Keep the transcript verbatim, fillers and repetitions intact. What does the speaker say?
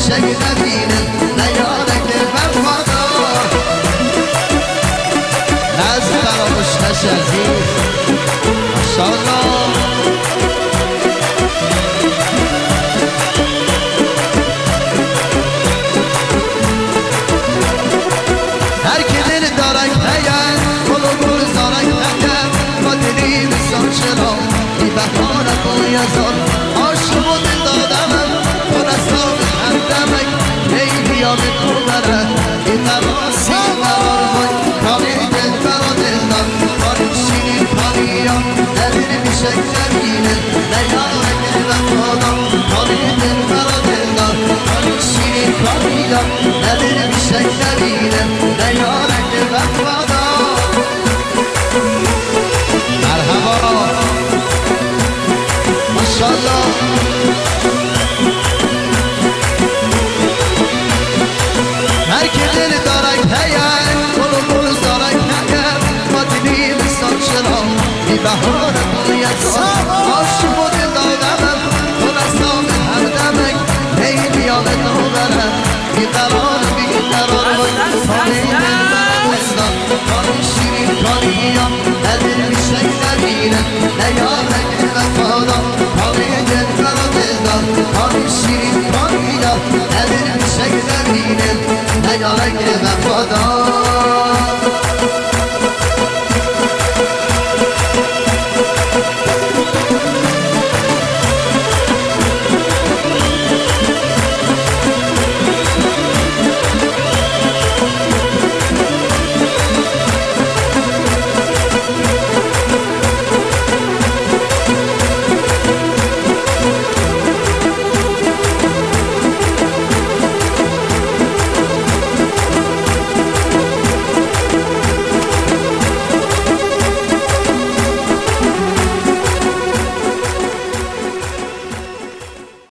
میشه نبینه نیارک وفادار نزد فراموش نشه عزیز ماشاءالله هر که دل دارک هیم گلو گل زارک هیم با دلی بسان چرا بی بهانه بایزار عاشق و دل دادمم پر از تاب همدمک ای بیا به تو برد ای تماسی قرار بای کامی دل برا دل دار کاری شیرین کاریم ندیل میشه نبینه نیارک وفادار کامی دل برا دل دار کاری شیرین کاریم ندیل میشه نبینه نیارک وفادار مرحبا ماشاءالله هر که دل دارک هیم گلو گل زارک هیم با دلی بسان چرا بی بهانه باید زار عاشق و دل دادمم تو رستام هر دمک ای بیا به تو برم بی قرار بی قرار کاری دل برم ازدار کاری شیرین کاریم ندل میشه نبینه نیارک وفادار کاری دل برم ازدار کاری شیرین کاریم ندل میشه نبینه نیارک وفادار